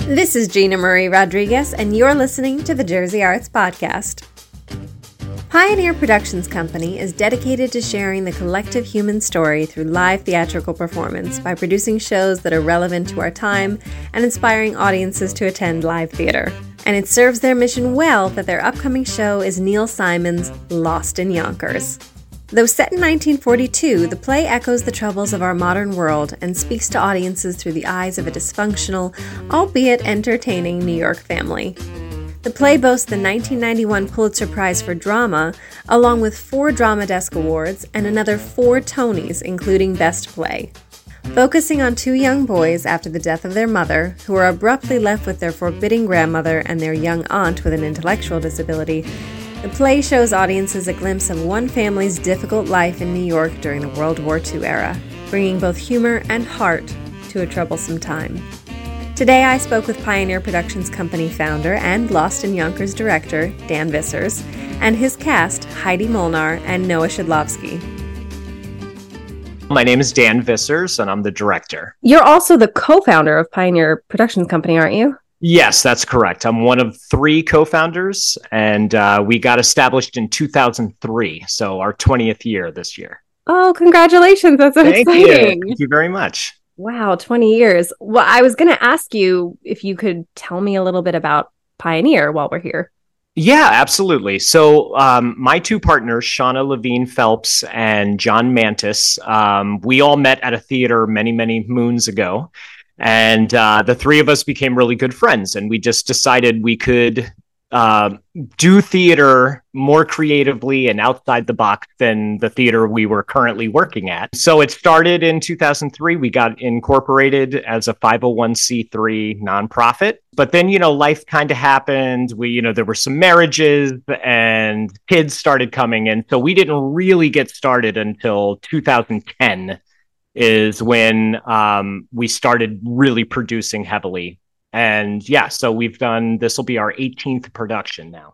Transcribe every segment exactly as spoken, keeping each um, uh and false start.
This is Gina Marie Rodriguez, and you're listening to the Jersey Arts Podcast. Pioneer Productions Company is dedicated to sharing the collective human story through live theatrical performance by producing shows that are relevant to our time and inspiring audiences to attend live theater. And it serves their mission well that their upcoming show is Neil Simon's Lost in Yonkers. Though set in nineteen forty-two, the play echoes the troubles of our modern world and speaks to audiences through the eyes of a dysfunctional, albeit entertaining, New York family. The play boasts the nineteen ninety-one Pulitzer Prize for Drama, along with four Drama Desk Awards and another four Tonys, including Best Play. Focusing on two young boys after the death of their mother, who are abruptly left with their forbidding grandmother and their young aunt with an intellectual disability, the play shows audiences a glimpse of one family's difficult life in New York during the World War Two era, bringing both humor and heart to a troublesome time. Today I spoke with Pioneer Productions Company founder and Lost in Yonkers director Dan Vissers, and his cast Heidi Molnar and Noah Shedlovsky. My name is Dan Vissers, and I'm the director. You're also the co-founder of Pioneer Productions Company, aren't you? Yes, that's correct. I'm one of three co-founders, and uh, we got established in two thousand three, so our twentieth year this year. Oh, congratulations. That's so Thank exciting. You. Thank you very much. Wow, twenty years. Well, I was going to ask you if you could tell me a little bit about Pioneer while we're here. Yeah, absolutely. So um, my two partners, Shauna Levine Phelps and John Mantis, um, we all met at a theater many, many moons ago. And uh, the three of us became really good friends, and we just decided we could uh, do theater more creatively and outside the box than the theater we were currently working at. So it started in two thousand three. We got incorporated as a five oh one c three nonprofit. But then, you know, life kind of happened. We, you know, there were some marriages and kids started coming in. So we didn't really get started until two thousand ten. Is when um, we started really producing heavily. And yeah, so we've done, this will be our eighteenth production now.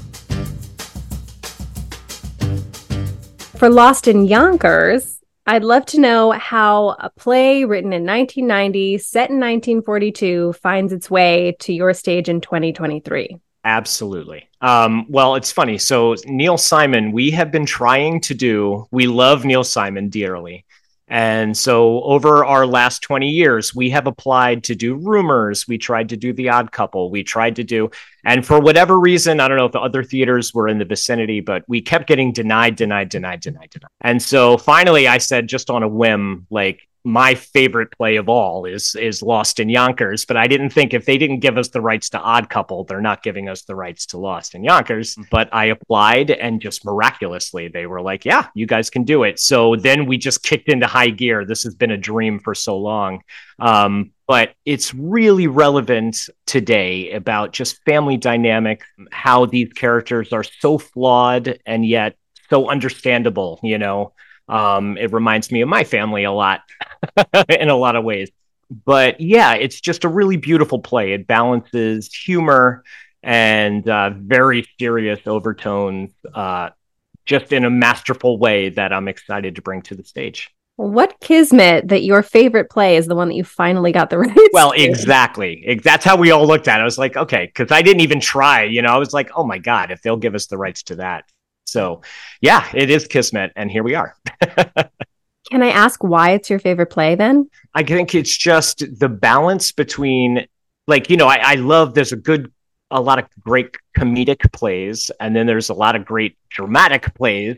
For Lost in Yonkers, I'd love to know how a play written in nineteen ninety, set in nineteen forty-two, finds its way to your stage in twenty twenty-three. Absolutely. Um, well, it's funny. So Neil Simon, we have been trying to do, we love Neil Simon dearly. And so over our last twenty years, we have applied to do Rumors. We tried to do The Odd Couple. We tried to do, and for whatever reason, I don't know if the other theaters were in the vicinity, but we kept getting denied, denied, denied, denied, denied. And so finally I said, just on a whim, like, my favorite play of all is is Lost in Yonkers, but I didn't think if they didn't give us the rights to Odd Couple, they're not giving us the rights to Lost in Yonkers. But I applied, and just miraculously, they were like, yeah, you guys can do it. So then we just kicked into high gear. This has been a dream for so long. Um, but it's really relevant today about just family dynamic, how these characters are so flawed and yet so understandable, you know. Um, it reminds me of my family a lot in a lot of ways. But yeah, it's just a really beautiful play. It balances humor and uh, very serious overtones uh, just in a masterful way that I'm excited to bring to the stage. What kismet that your favorite play is the one that you finally got the rights Well, to. exactly. That's how we all looked at it. I was like, okay, because I didn't even try. You know, I was like, oh my God, if they'll give us the rights to that. So, yeah, it is kismet, and here we are. Can I ask why it's your favorite play then? I think it's just the balance between, like, you know, I, I love, there's a good, a lot of great comedic plays, and then there's a lot of great dramatic plays.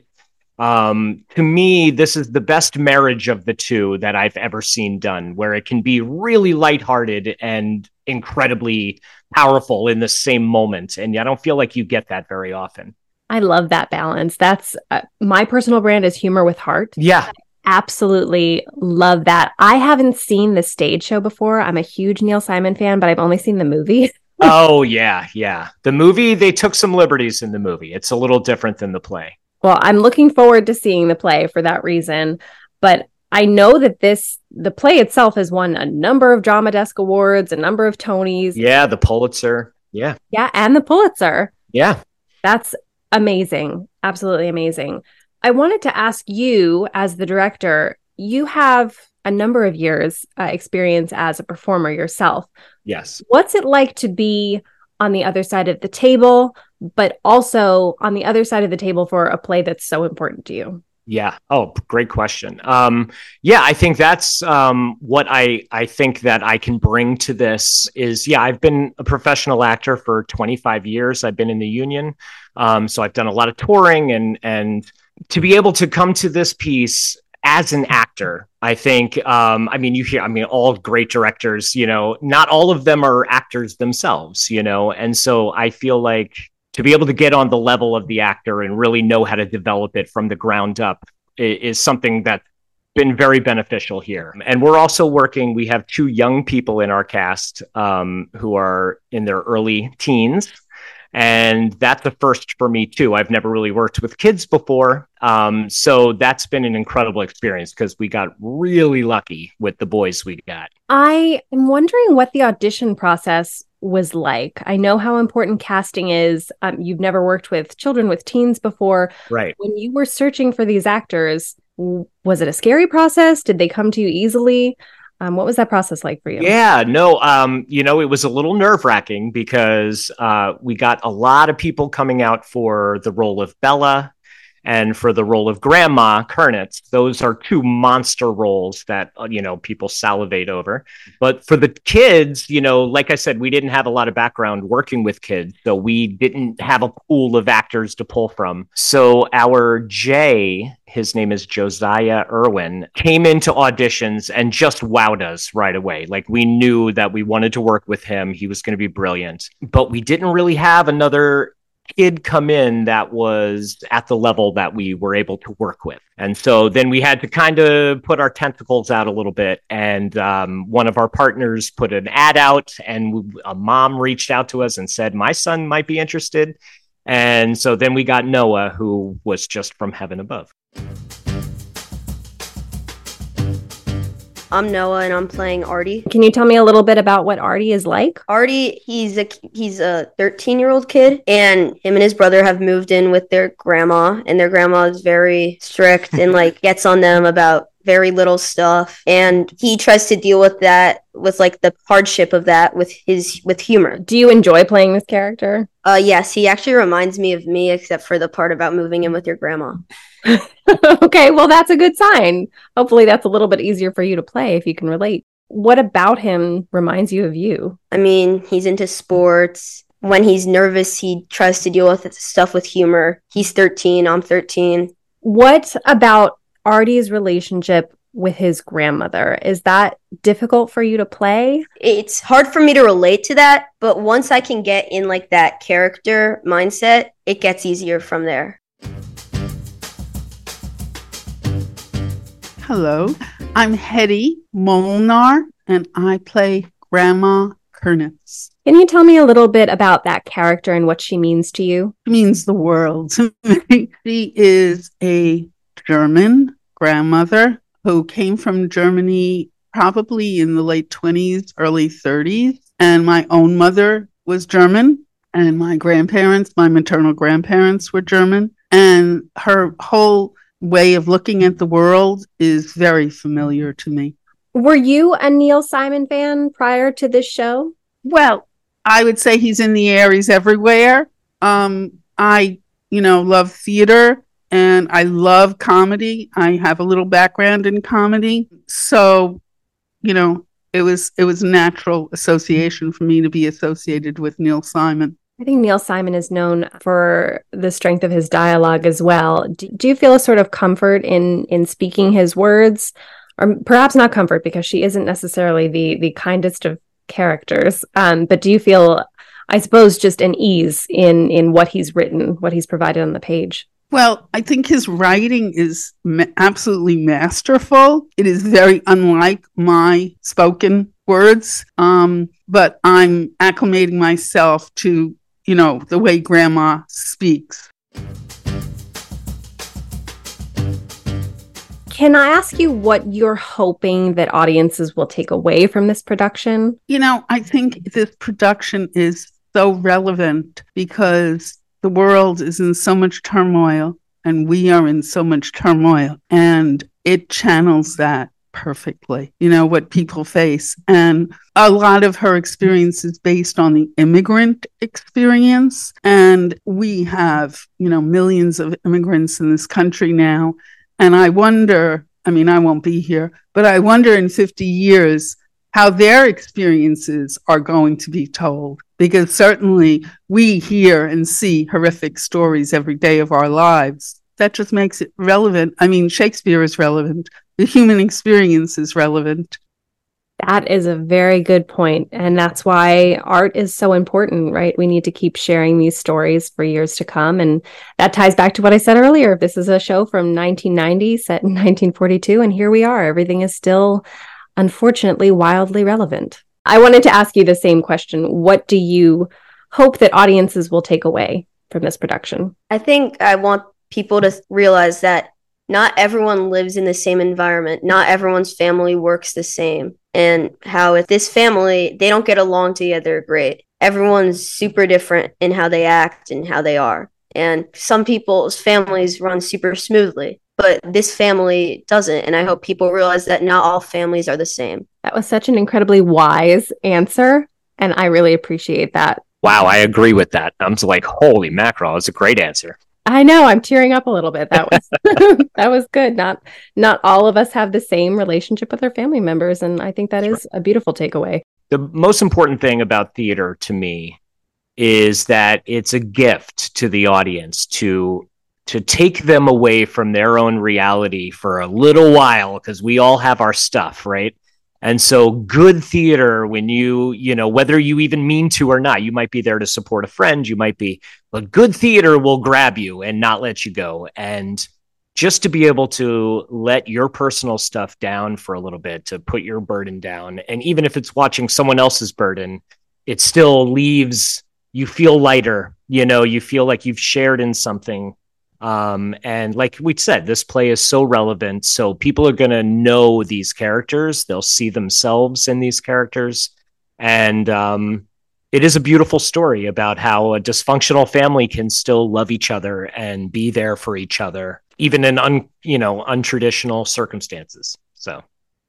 Um, to me, this is the best marriage of the two that I've ever seen done, where it can be really lighthearted and incredibly powerful in the same moment. And I don't feel like you get that very often. I love that balance. That's uh, my personal brand is humor with heart. Yeah. Absolutely love that. I haven't seen the stage show before. I'm a huge Neil Simon fan, but I've only seen the movie. Oh, yeah, yeah. The movie, they took some liberties in the movie. It's a little different than the play. Well, I'm looking forward to seeing the play for that reason. But I know that this, the play itself has won a number of Drama Desk Awards, a number of Tonys. Yeah, the Pulitzer. Yeah. Yeah, and the Pulitzer. Yeah. That's amazing. Absolutely amazing. I wanted to ask you, as the director, you have a number of years uh, experience as a performer yourself. Yes. What's it like to be on the other side of the table, but also on the other side of the table for a play that's so important to you? Yeah. Oh, great question. Um, yeah, I think that's um, what I I think that I can bring to this is, yeah, I've been a professional actor for twenty-five years. I've been in the union. Um, so I've done a lot of touring, and and to be able to come to this piece as an actor, I think, um, I mean, you hear, I mean, all great directors, you know, not all of them are actors themselves, you know, and so I feel like to be able to get on the level of the actor and really know how to develop it from the ground up is, is something that's been very beneficial here. And we're also working, we have two young people in our cast um, who are in their early teens. And that's the first for me too. I've never really worked with kids before. Um, so that's been an incredible experience because we got really lucky with the boys we got. I am wondering what the audition process was like. I know how important casting is. Um, you've never worked with children, with teens before. Right. When you were searching for these actors, was it a scary process? Did they come to you easily? Um, what was that process like for you? Yeah, no, um, you know, it was a little nerve wracking because uh, we got a lot of people coming out for the role of Bella and for the role of Grandma Kernitz. Those are two monster roles that, uh, you know, people salivate over. But for the kids, you know, like I said, we didn't have a lot of background working with kids, so we didn't have a pool of actors to pull from. So our Jay, his name is Josiah Irwin, came into auditions and just wowed us right away. Like, we knew that we wanted to work with him. He was going to be brilliant. But we didn't really have another kid come in that was at the level that we were able to work with. And so then we had to kind of put our tentacles out a little bit. And um, one of our partners put an ad out, and a mom reached out to us and said, my son might be interested. And so then we got Noah, who was just from heaven above. I'm Noah, and I'm playing Artie. Can you tell me a little bit about what Artie is like? Artie, he's a he's a thirteen-year-old kid, and him and his brother have moved in with their grandma, and their grandma is very strict and like gets on them about very little stuff, and he tries to deal with that, with like the hardship of that, with his with humor. Do you enjoy playing this character? Uh, yes, he actually reminds me of me, except for the part about moving in with your grandma. Okay, well, that's a good sign. Hopefully that's a little bit easier for you to play if you can relate. What about him reminds you of you? I mean, he's into sports. When he's nervous, he tries to deal with stuff with humor. He's thirteen, I'm thirteen. What about Artie's relationship with his grandmother? Is that difficult for you to play? It's hard for me to relate to that, but once I can get in like that character mindset, it gets easier from there. Hello, I'm Hetty Molnar, and I play Grandma Kernitz. Can you tell me a little bit about that character and what she means to you? She means the world to me. She is a German grandmother who came from Germany probably in the late twenties, early thirties. And my own mother was German, and my grandparents, my maternal grandparents, were German. And her whole way of looking at the world is very familiar to me. Were you a Neil Simon fan prior to this show? Well, I would say he's in the air. He's everywhere. Um, I, you know, love theater, and I love comedy. I have a little background in comedy. So, you know, it was it was a natural association for me to be associated with Neil Simon. I think Neil Simon is known for the strength of his dialogue as well. Do, do you feel a sort of comfort in in speaking his words? Or perhaps not comfort, because she isn't necessarily the the kindest of characters. Um, but do you feel, I suppose, just an ease in in what he's written, what he's provided on the page? Well, I think his writing is ma- absolutely masterful. It is very unlike my spoken words, um, but I'm acclimating myself to, you know, the way Grandma speaks. Can I ask you what you're hoping that audiences will take away from this production? You know, I think this production is so relevant because the world is in so much turmoil and we are in so much turmoil, and it channels that perfectly, you know, what people face. And a lot of her experience is based on the immigrant experience. And we have, you know, millions of immigrants in this country now. And I wonder, I mean, I won't be here, but I wonder in fifty years how their experiences are going to be told. Because certainly we hear and see horrific stories every day of our lives. That just makes it relevant. I mean, Shakespeare is relevant. The human experience is relevant. That is a very good point. And that's why art is so important, right? We need to keep sharing these stories for years to come. And that ties back to what I said earlier. This is a show from nineteen ninety, set in nineteen forty-two. And here we are. Everything is still, unfortunately, wildly relevant. I wanted to ask you the same question. What do you hope that audiences will take away from this production? I think I want people to realize that not everyone lives in the same environment. Not everyone's family works the same. And how if this family, they don't get along together great. Everyone's super different in how they act and how they are. And some people's families run super smoothly, but this family doesn't. And I hope people realize that not all families are the same. That was such an incredibly wise answer. And I really appreciate that. Wow, I agree with that. I'm just like, holy mackerel, it's a great answer. I know, I'm tearing up a little bit. That was that was good. Not not all of us have the same relationship with our family members, and I think that That's is right. a beautiful takeaway. The most important thing about theater to me is that it's a gift to the audience to to take them away from their own reality for a little while, because we all have our stuff, right? And so good theater, when you, you know, whether you even mean to or not, you might be there to support a friend, you might be, but good theater will grab you and not let you go. And just to be able to let your personal stuff down for a little bit, to put your burden down. And even if it's watching someone else's burden, it still leaves, you feel lighter, you know, you feel like you've shared in something. Um, and like we said, this play is so relevant. So people are going to know these characters. They'll see themselves in these characters. And um, it is a beautiful story about how a dysfunctional family can still love each other and be there for each other, even in un, you know, untraditional circumstances. So.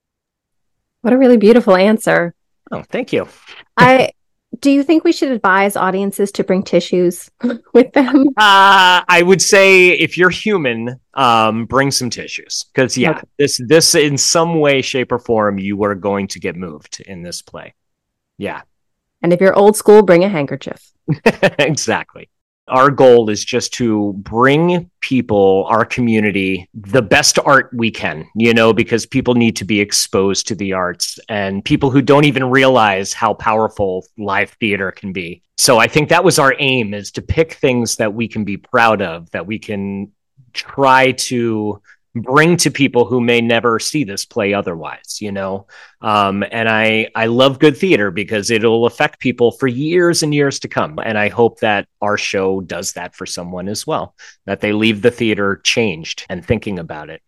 What a really beautiful answer. Oh, thank you. I Do you think we should advise audiences to bring tissues with them? Uh, I would say if you're human, um, bring some tissues. Because, yeah, okay. this, this in some way, shape, or form, you are going to get moved in this play. Yeah. And if you're old school, bring a handkerchief. Exactly. Our goal is just to bring people, our community, the best art we can, you know, because people need to be exposed to the arts, and people who don't even realize how powerful live theater can be. So I think that was our aim, is to pick things that we can be proud of, that we can try to bring to people who may never see this play otherwise, you know? Um, and I, I love good theater because it'll affect people for years and years to come. And I hope that our show does that for someone as well, that they leave the theater changed and thinking about it.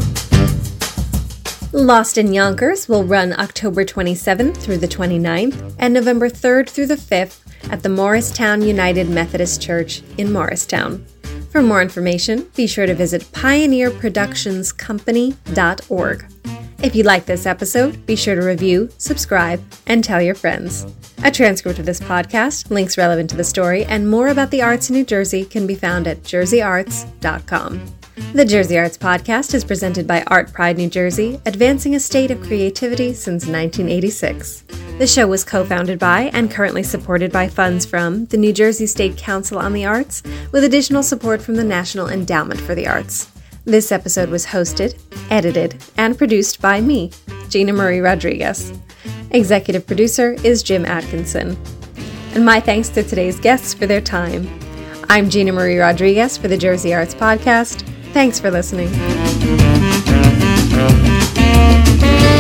Lost in Yonkers will run October twenty-seventh through the twenty-ninth and November third through the fifth at the Morristown United Methodist Church in Morristown. For more information, be sure to visit pioneer productions company dot org. If you like this episode, be sure to review, subscribe, and tell your friends. A transcript of this podcast, links relevant to the story, and more about the arts in New Jersey can be found at jersey arts dot com. The Jersey Arts Podcast is presented by Art Pride New Jersey, advancing a state of creativity since nineteen eighty-six. The show was co-founded by and currently supported by funds from the New Jersey State Council on the Arts, with additional support from the National Endowment for the Arts. This episode was hosted, edited, and produced by me, Gina Marie Rodriguez. Executive producer is Jim Atkinson. And my thanks to today's guests for their time. I'm Gina Marie Rodriguez for the Jersey Arts Podcast. Thanks for listening.